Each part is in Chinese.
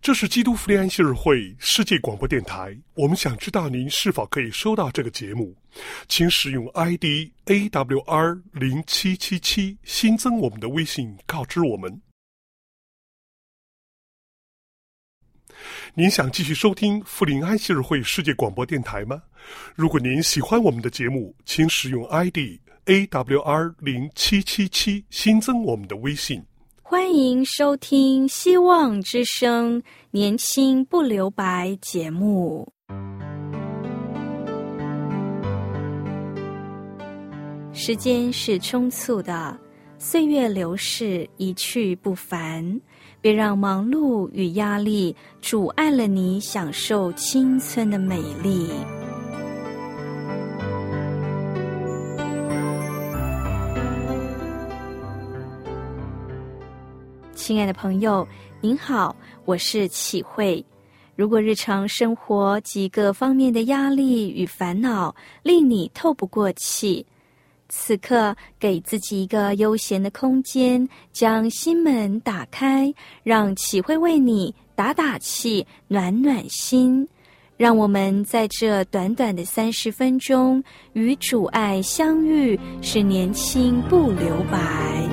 这是基督福音安息日会世界广播电台，我们想知道您是否可以收到这个节目，请使用 ID AWR0777 新增我们的微信告知我们。您想继续收听福音安息日会世界广播电台吗？如果您喜欢我们的节目，请使用 ID AWR0777 新增我们的微信。 欢迎收听希望之声年轻不留白节目。时间是匆促的，岁月流逝，一去不返，别让忙碌与压力阻碍了你享受青春的美丽。亲爱的朋友，您好，我是启慧。如果日常生活几个方面的压力与烦恼令你透不过气，此刻给自己一个悠闲的空间，将心门打开，让启慧为你打打气，暖暖心。让我们在这短短的30分钟与主爱相遇，使年轻不留白。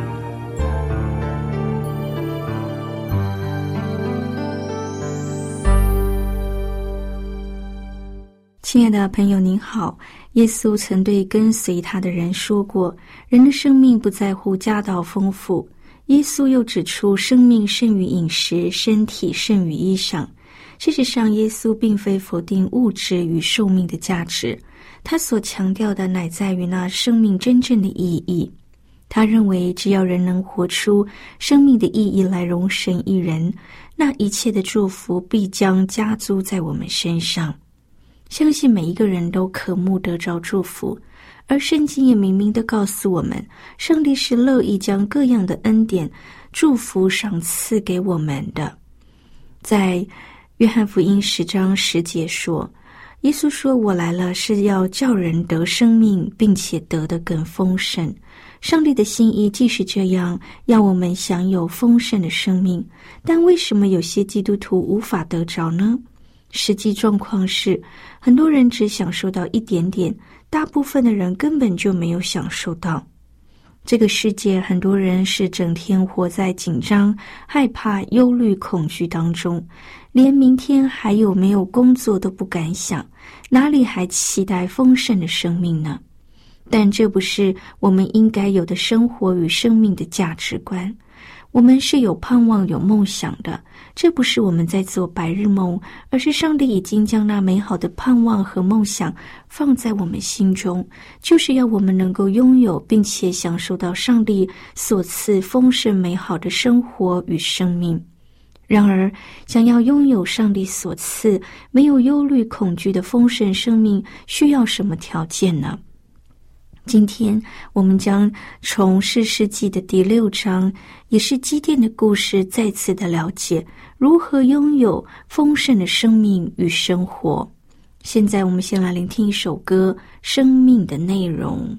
亲爱的朋友您好，耶稣曾对跟随他的人说过，人的生命不在乎家道丰富。耶稣又指出，生命胜于饮食，身体胜于衣裳。事实上，耶稣并非否定物质与寿命的价值，他所强调的乃在于那生命真正的意义。他认为，只要人能活出生命的意义来容神一人，那一切的祝福必将加诸在我们身上。相信每一个人都渴慕得着祝福，而圣经也明明地告诉我们，上帝是乐意将各样的恩典、祝福赏赐给我们的。在约翰福音10章10节说，耶稣说，我来了是要叫人得生命，并且得得更丰盛。上帝的心意既是这样，要我们享有丰盛的生命，但为什么有些基督徒无法得着呢？实际状况是，很多人只享受到一点点，大部分的人根本就没有享受到。这个世界，很多人是整天活在紧张、害怕、忧虑、恐惧当中，连明天还有没有工作都不敢想，哪里还期待丰盛的生命呢？但这不是我们应该有的生活与生命的价值观。我们是有盼望、有梦想的，这不是我们在做白日梦，而是上帝已经将那美好的盼望和梦想放在我们心中，就是要我们能够拥有并且享受到上帝所赐丰盛美好的生活与生命。然而，想要拥有上帝所赐没有忧虑恐惧的丰盛生命，需要什么条件呢？今天我们将从士师记的第6章，也是基甸的故事，再次的了解如何拥有丰盛的生命与生活。现在我们先来聆听一首歌，生命的内容。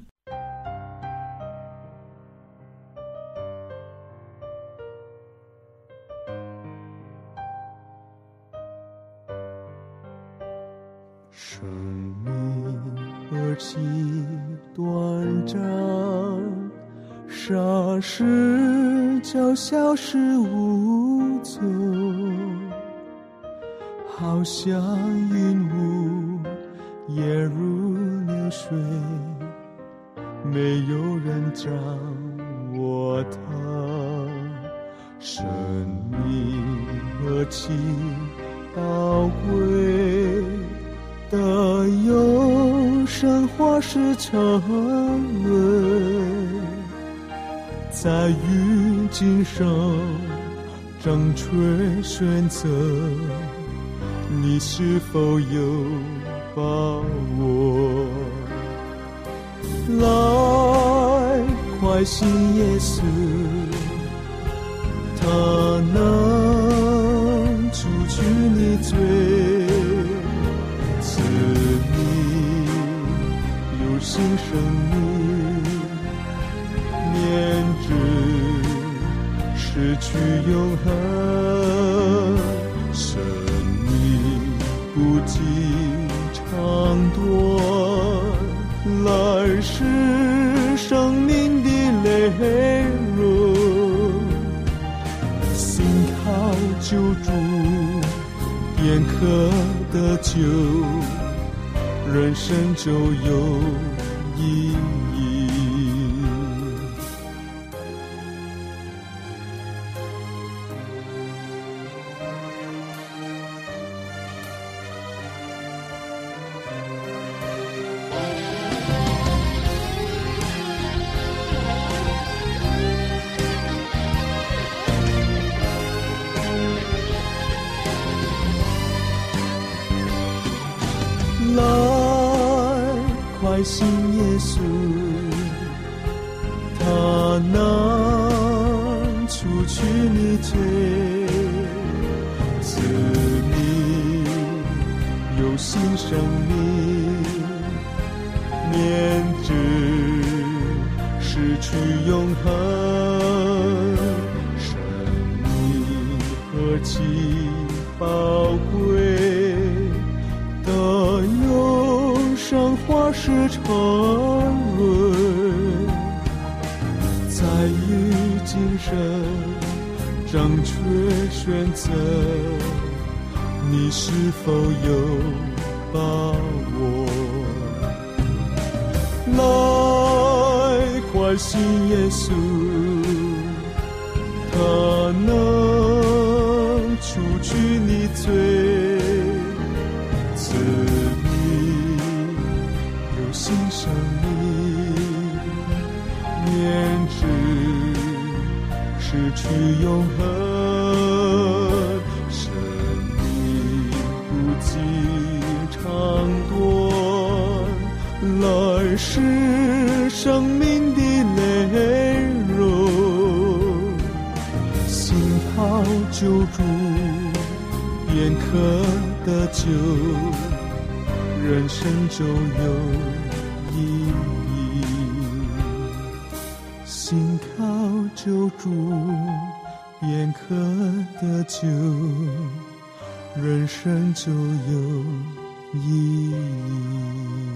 生命何其短暂，霎时就消失无踪，好像云雾也如流水，没有人掌握它。生命何其宝贵，得有生活是沉沦，在于今生正确选择，你是否有把握？来，快信耶稣，他能除去你罪，赐你有新生命，免至失去永恒。 靠救主，便可得救，人生就有意义。来，快信耶稣，他能除去你罪，赐你有新生命，免至失去永恒。生命何其宝贵，的忧伤花是沉沦，在于今生正确选择，你是否有把握？来，快信耶稣，他能除去你罪，赐你有新生命，免至失去永恒。生命不计长短，来世生命的内容，信靠救主便可得救，人生就有意义。信靠救主便可得救，人生就有意义。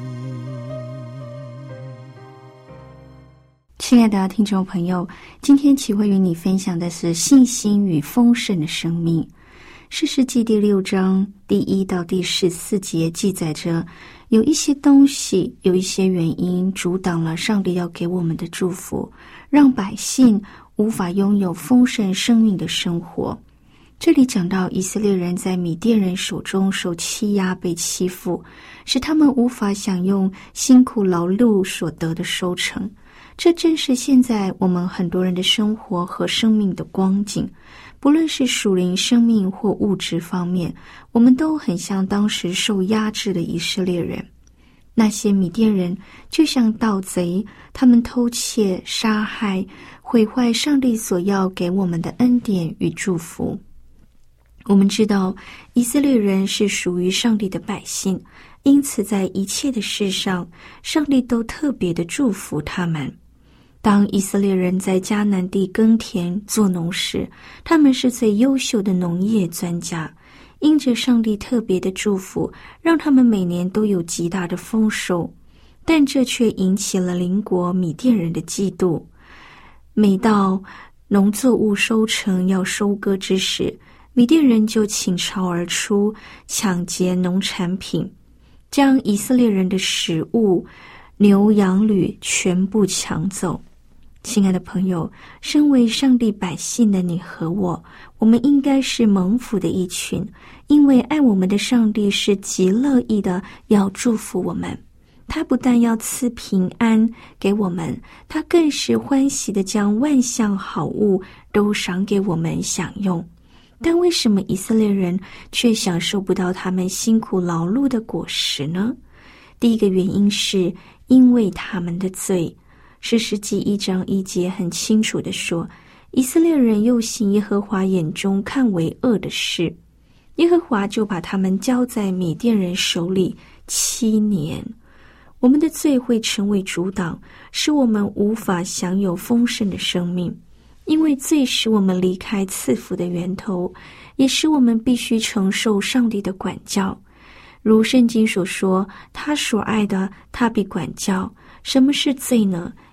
亲爱的听众朋友，今天启慧与你分享的是信心与丰盛的生命。士师记第6章第1到第14节记载着，有一些东西，有一些原因阻挡了上帝要给我们的祝福，让百姓无法拥有丰盛生命的生活。这里讲到以色列人在米甸人手中受欺压被欺负，使他们无法享用辛苦劳碌所得的收成。这正是现在我们很多人的生活和生命的光景，不论是属灵生命或物质方面，我们都很像当时受压制的以色列人。那些米甸人就像盗贼，他们偷窃、杀害、毁坏上帝所要给我们的恩典与祝福。我们知道以色列人是属于上帝的百姓，因此在一切的事上，上帝都特别的祝福他们。当以色列人在迦南地耕田做农时，他们是最优秀的农业专家，因着上帝特别的祝福，让他们每年都有极大的丰收。但这却引起了邻国米甸人的嫉妒。每到农作物收成要收割之时，米甸人就倾巢而出，抢劫农产品，将以色列人的食物、牛羊驴全部抢走。亲爱的朋友，身为上帝百姓的你和我，我们应该是蒙福的一群，因为爱我们的上帝是极乐意的要祝福我们。他不但要赐平安给我们，他更是欢喜的将万项好物都赏给我们享用。但为什么以色列人却享受不到他们辛苦劳碌的果实呢？第一个原因是因为他们的罪。士师记1章1节很清楚地说，以色列人又行耶和华眼中看为恶的事，耶和华就把他们交在米甸人手里7年。我们的罪会成为阻挡，使我们无法享有丰盛的生命，因为罪使我们离开赐福的源头，也使我们必须承受上帝的管教。如圣经所说，他所爱的他必管教。什么是罪呢？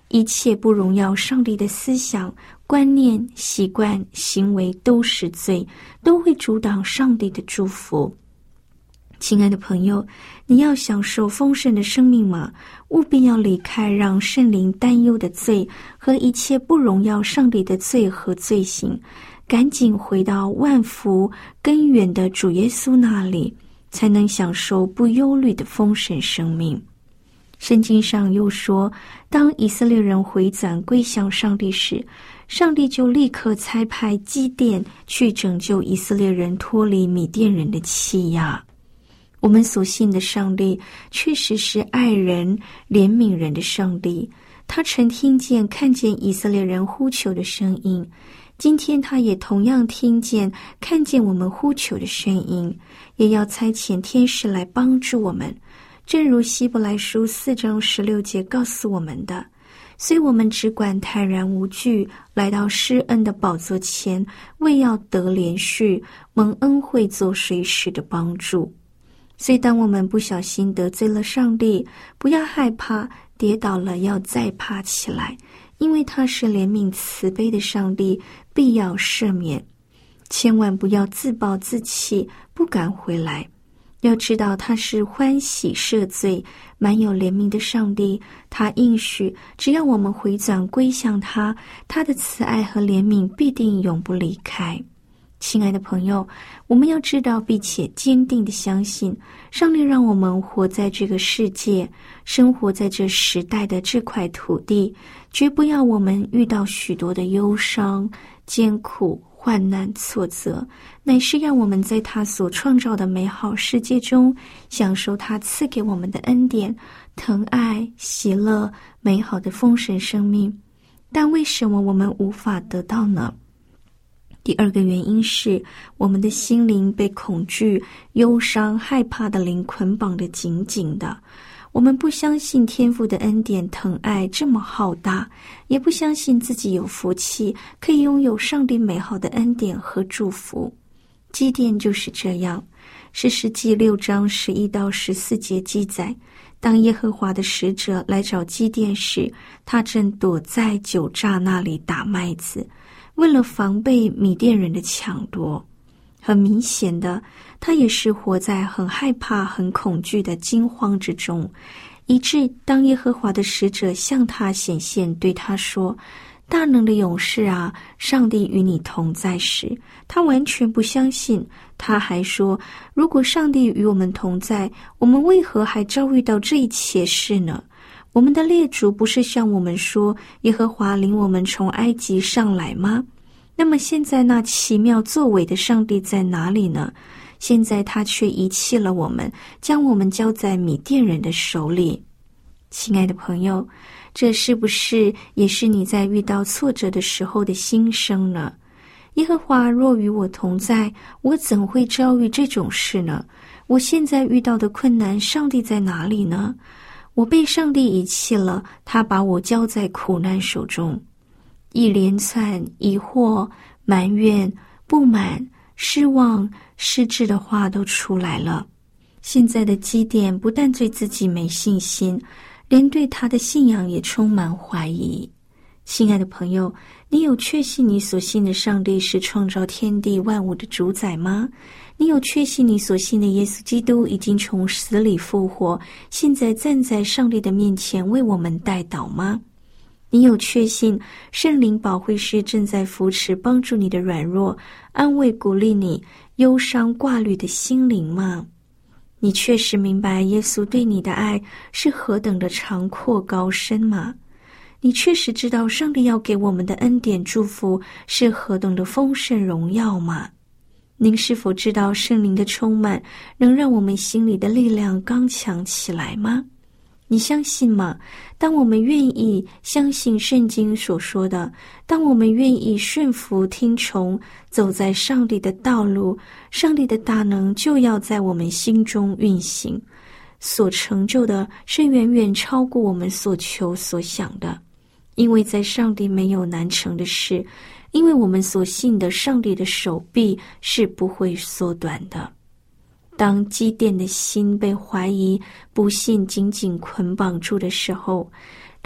一切不荣耀上帝的思想、观念、习惯、行为都是罪，都会阻挡上帝的祝福。亲爱的朋友，你要享受丰盛的生命吗？务必要离开让圣灵担忧的罪和一切不荣耀上帝的罪和罪行，赶紧回到万福根源的主耶稣那里，才能享受不忧虑的丰盛生命。圣经上又说，当以色列人回转归向上帝时，上帝就立刻差派基甸去拯救以色列人脱离米甸人的欺压。我们所信的上帝确实是爱人怜悯人的上帝，他曾听见看见以色列人呼求的声音，今天他也同样听见看见我们呼求的声音，也要差遣天使来帮助我们，正如希伯来书4章16节告诉我们的。所以我们只管坦然无惧来到施恩的宝座前，为要得连续蒙恩惠做随时的帮助。所以当我们不小心得罪了上帝，不要害怕，跌倒了要再爬起来，因为他是怜悯慈悲的上帝，必要赦免。千万不要自暴自弃，不敢回来。要知道他是欢喜赦罪、满有怜悯的上帝，他应许只要我们回转归向他，他的慈爱和怜悯必定永不离开。亲爱的朋友，我们要知道并且坚定地相信，上帝让我们活在这个世界，生活在这时代的这块土地，绝不要我们遇到许多的忧伤、艰苦、患难、挫折，乃是让我们在他所创造的美好世界中，享受他赐给我们的恩典、疼爱、喜乐、美好的丰盛生命。但为什么我们无法得到呢？第二个原因是，我们的心灵被恐惧、忧伤、害怕的灵捆绑得紧紧的。我们不相信天父的恩典疼爱这么浩大，也不相信自己有福气，可以拥有上帝美好的恩典和祝福。基甸就是这样。士师记6章11到14节记载，当耶和华的使者来找基甸时，他正躲在酒榨那里打麦子，为了防备米甸人的抢夺。很明显的，他也是活在很害怕、很恐惧的惊慌之中，以致当耶和华的使者向他显现，对他说：大能的勇士啊，上帝与你同在时，他完全不相信。他还说，如果上帝与我们同在，我们为何还遭遇到这一切事呢？我们的列祖不是向我们说，耶和华领我们从埃及上来吗？那么现在那奇妙作为的上帝在哪里呢？现在他却遗弃了我们，将我们交在米甸人的手里。亲爱的朋友，这是不是也是你在遇到挫折的时候的心声呢？耶和华若与我同在，我怎会遭遇这种事呢？我现在遇到的困难，上帝在哪里呢？我被上帝遗弃了，他把我交在苦难手中。一连串疑惑、埋怨、不满、失望、失志的话都出来了。现在的基甸不但对自己没信心，连对他的信仰也充满怀疑。亲爱的朋友，你有确信你所信的上帝是创造天地万物的主宰吗？你有确信你所信的耶稣基督已经从死里复活，现在站在上帝的面前为我们代祷吗？你有确信圣灵保惠师正在扶持帮助你的软弱，安慰鼓励你忧伤挂虑的心灵吗？你确实明白耶稣对你的爱是何等的长阔高深吗？你确实知道上帝要给我们的恩典祝福是何等的丰盛荣耀吗？您是否知道圣灵的充满能让我们心里的力量刚强起来吗？你相信吗？当我们愿意相信圣经所说的，当我们愿意顺服听从，走在上帝的道路，上帝的大能就要在我们心中运行，所成就的是远远超过我们所求所想的。因为在上帝没有难成的事，因为我们所信的上帝的手臂是不会缩短的。当基甸的心被怀疑、不信紧紧捆绑住的时候，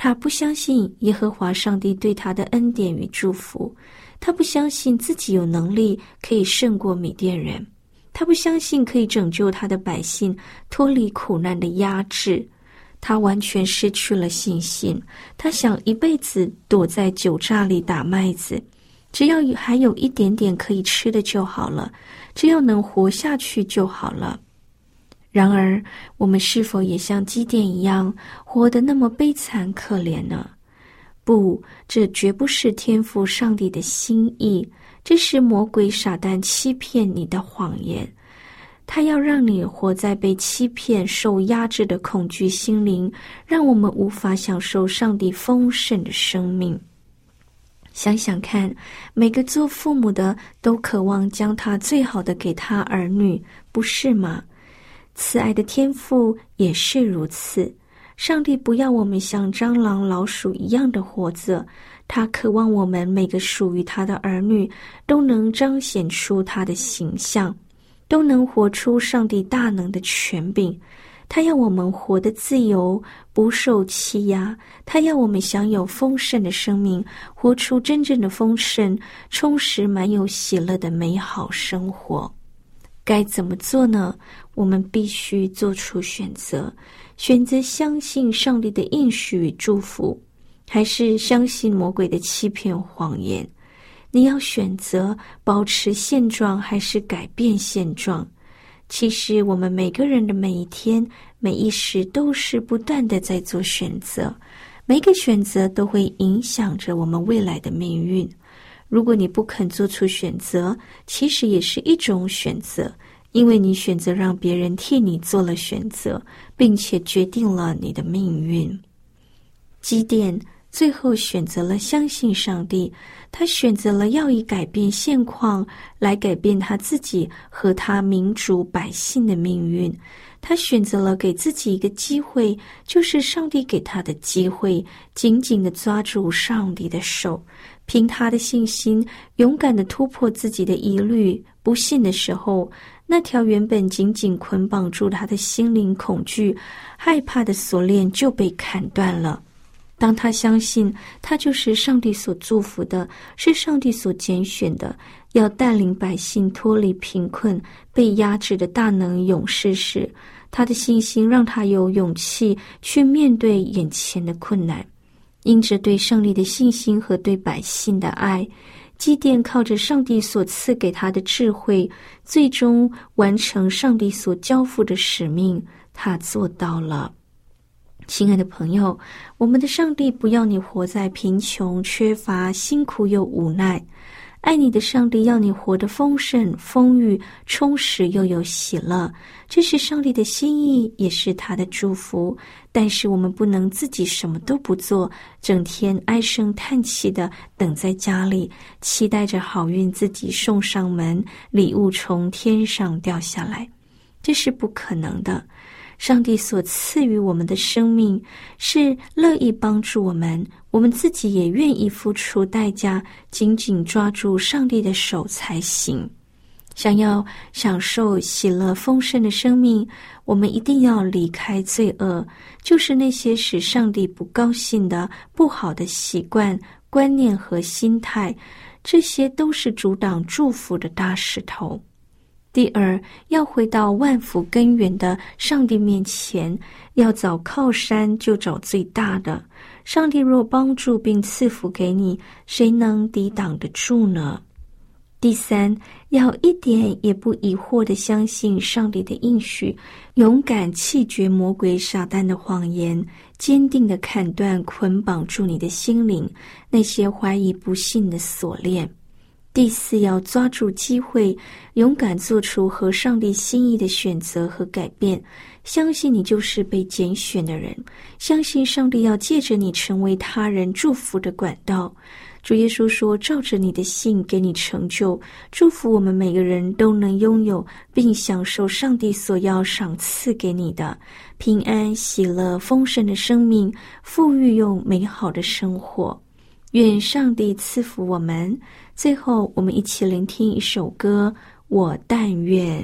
他不相信耶和华上帝对他的恩典与祝福，他不相信自己有能力可以胜过米甸人，他不相信可以拯救他的百姓脱离苦难的压制，他完全失去了信心。他想一辈子躲在酒榨里打麦子，只要还有一点点可以吃的就好了，只要能活下去就好了。然而，我们是否也像基甸一样，活得那么悲惨可怜呢？不，这绝不是天父上帝的心意，这是魔鬼撒旦欺骗你的谎言。他要让你活在被欺骗、受压制的恐惧心灵，让我们无法享受上帝丰盛的生命。想想看，每个做父母的都渴望将他最好的给他儿女，不是吗？慈爱的天父也是如此。上帝不要我们像蟑螂、老鼠一样的活着，他渴望我们每个属于他的儿女都能彰显出他的形象，都能活出上帝大能的权柄。他要我们活得自由，不受欺压，他要我们享有丰盛的生命，活出真正的丰盛、充实、满有喜乐的美好生活。该怎么做呢？我们必须做出选择，选择相信上帝的应许与祝福，还是相信魔鬼的欺骗谎言。你要选择保持现状还是改变现状。其实我们每个人的每一天每一时都是不断的在做选择，每个选择都会影响着我们未来的命运。如果你不肯做出选择，其实也是一种选择，因为你选择让别人替你做了选择，并且决定了你的命运。基甸最后选择了相信上帝，他选择了要以改变现况来改变他自己和他民族百姓的命运。他选择了给自己一个机会，就是上帝给他的机会，紧紧地抓住上帝的手，凭他的信心勇敢地突破自己的疑虑。不信的时候，那条原本紧紧捆绑住他的心灵恐惧害怕的锁链就被砍断了。当他相信他就是上帝所祝福的，是上帝所拣选的，要带领百姓脱离贫困被压制的大能勇士时，他的信心让他有勇气去面对眼前的困难。因着对上帝的信心和对百姓的爱，基甸靠着上帝所赐给他的智慧，最终完成上帝所交付的使命，他做到了。亲爱的朋友，我们的上帝不要你活在贫穷、缺乏、辛苦又无奈。爱你的上帝要你活得丰盛、丰裕、充实又有喜乐，这是上帝的心意，也是他的祝福。但是我们不能自己什么都不做，整天唉声叹气的等在家里，期待着好运自己送上门，礼物从天上掉下来，这是不可能的。上帝所赐予我们的生命是乐意帮助我们，我们自己也愿意付出代价，紧紧抓住上帝的手才行。想要享受喜乐丰盛的生命，我们一定要离开罪恶，就是那些使上帝不高兴的不好的习惯、观念和心态，这些都是阻挡祝福的大石头。第二，要回到万福根源的上帝面前，要找靠山就找最大的。上帝若帮助并赐福给你，谁能抵挡得住呢？第三，要一点也不疑惑地相信上帝的应许，勇敢弃绝魔鬼撒旦的谎言，坚定地砍断捆绑住你的心灵那些怀疑不信的锁链。第四，要抓住机会，勇敢做出合上帝心意的选择和改变，相信你就是被拣选的人，相信上帝要借着你成为他人祝福的管道。主耶稣说，照着你的信给你成就，祝福我们每个人都能拥有并享受上帝所要赏赐给你的平安、喜乐、丰盛的生命，富裕又美好的生活。愿上帝赐福我们。最后，我们一起聆听一首歌，我但愿。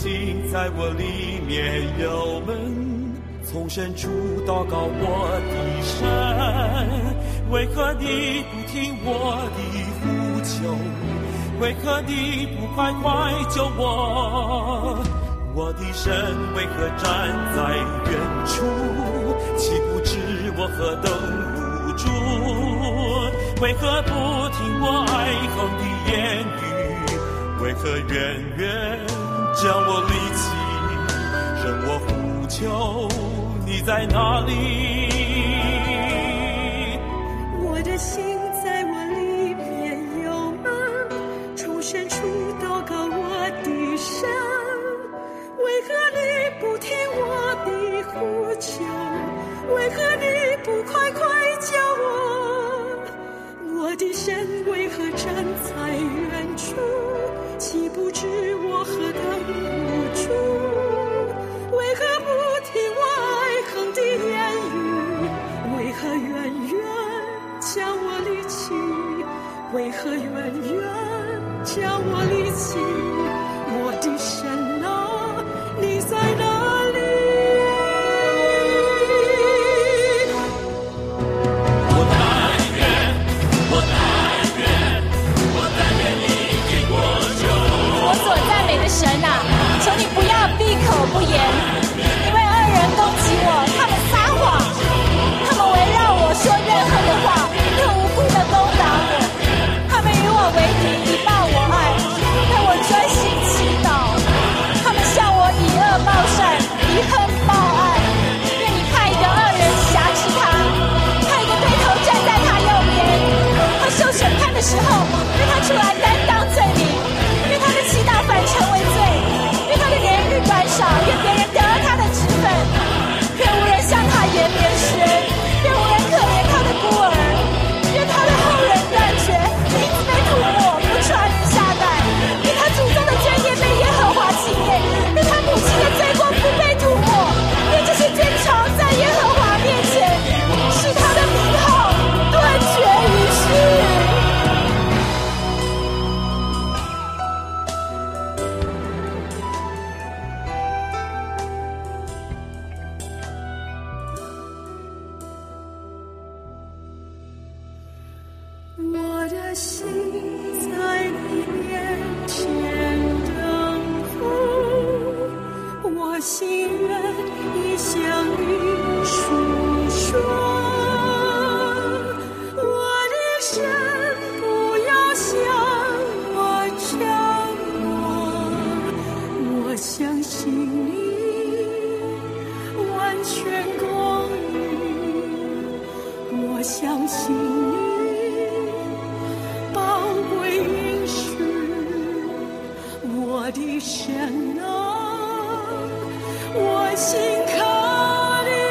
心在我里面有门，从深处祷告我的神。为何你不听我的呼求？为何你不快快救我？我的神为何站在远处？岂不知我何等无助？为何不听我哀恨的言语？为何远远将我离弃？任我呼求，你在哪里？ 我的心在我里面有门，从深处祷告我的神。为何你不听我的呼求？为何你不快快救我？我的神为何站在远处？岂不知我何等无助？为何不听我哀恨的言语？为何远远将我离弃？为何远远将我离弃？我的神啊，你在哪里？ 我但愿你给我救。 我所赞美的神啊，求你不要闭口不言，因为恶人攻击我，他们撒谎，他们围绕我说怨恨的话，又无故的攻打我，他们与我为敌，以报我爱，但我专心祈祷，他们向我以恶报善，以恨报爱。愿你派一个恶人挟持他，派一个对头站在他右边，他受审判的时候，让他出来担当罪名，愿他的祈祷反成为罪，愿他的年日短少，愿别人得了他的职分，愿无人向他延连施恩，愿无人可怜他的孤儿，愿他的后人断绝，名字被涂抹，不传于下代，愿他祖宗的罪孽被耶和华纪念，愿他母亲的罪过不被涂抹，愿这些坚藏在耶和华面前，使他的名号断绝于世。 我的心在你面前等候，我心愿意向你述说。我的神，不要向我张望，我相信你完全公义，我相信你宝贵应许，我的神啊，我心靠你。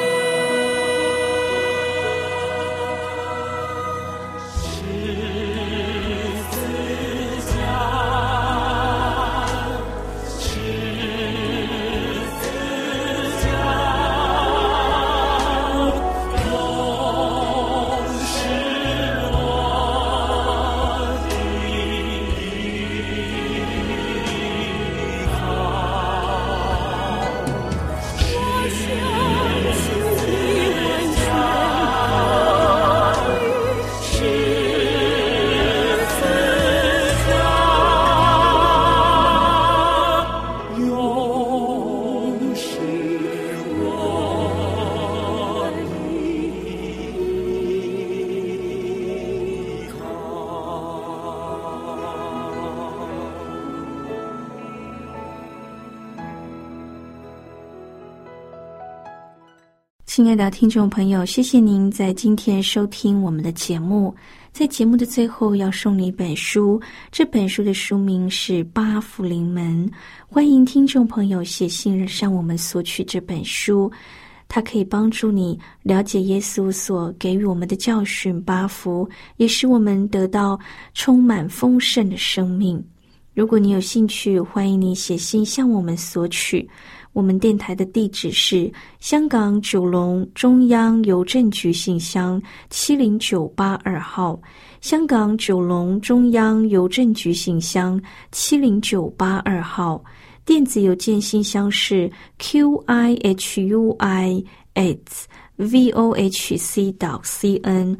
亲爱的听众朋友，谢谢您在今天收听我们的节目。在节目的最后要送你一本书，这本书的书名是《八福临门》，欢迎听众朋友写信向我们索取这本书，它可以帮助你了解耶稣所给予我们的教训八福，也使我们得到充满丰盛的生命。如果你有兴趣，欢迎你写信向我们索取。我们电台的地址是香港九龙中央邮政局信箱70982号，香港九龙中央邮政局信箱70982号。 电子邮件信箱是 qihui@vohc.cn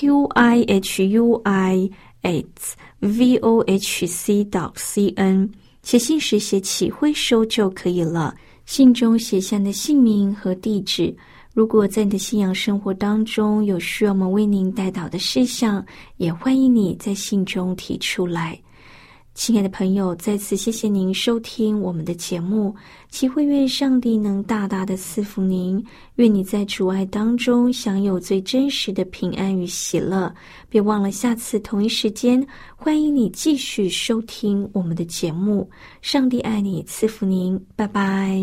qihui@vohc.cn， 写信时写起会收就可以了。信中写下你的姓名和地址。如果在你的信仰生活当中有需要我们为您代祷的事项，也欢迎你在信中提出来。亲爱的朋友，再次谢谢您收听我们的节目，祈会愿上帝能大大的赐福您，愿你在主爱当中享有最真实的平安与喜乐。别忘了下次同一时间，欢迎你继续收听我们的节目。上帝爱你，赐福您，拜拜。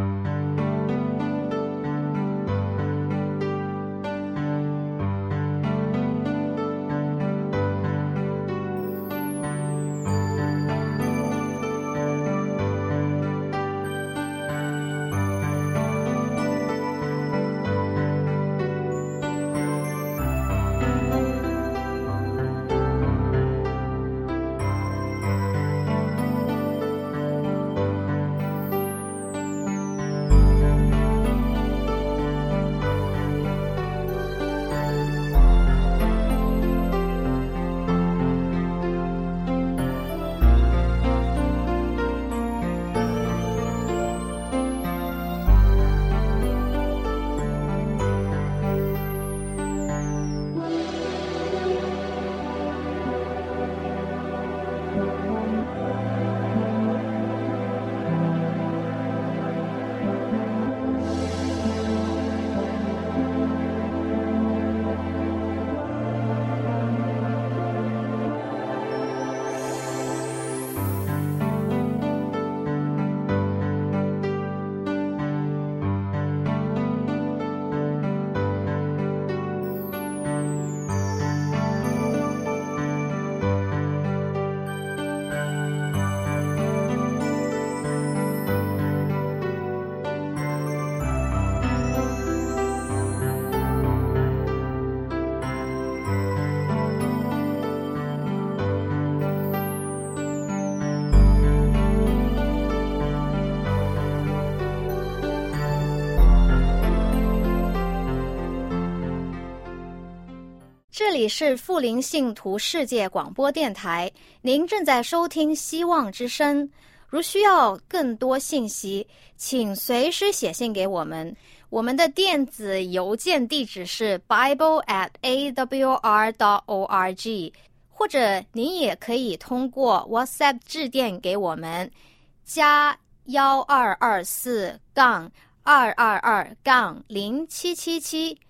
这里是富林信徒世界广播电台，您正在收听希望之声。如需要更多信息，请随时写信给我们。我们的电子邮件地址是 bible@awr.org， 或者您也可以通过 WhatsApp 致电给我们，加1224-222-0777